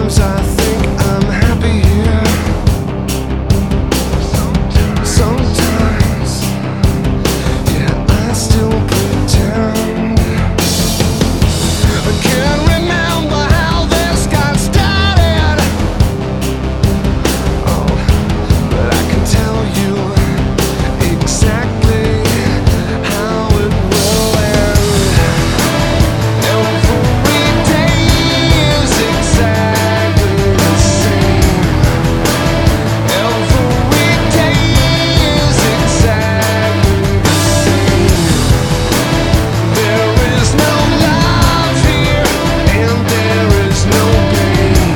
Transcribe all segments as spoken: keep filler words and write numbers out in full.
Sometimes I think I'm happy here. Sometimes, yeah, I still pretend. I can't remember how this got started. Oh, but I can tell you exactly how it will end. Every day is exactly the same. Every day is exactly the same. There is no love here, and there is no pain.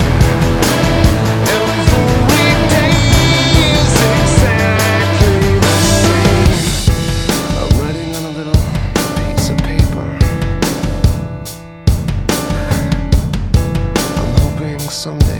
Every day is exactly the same. I'm writing on a little piece of paper. I'm hoping someday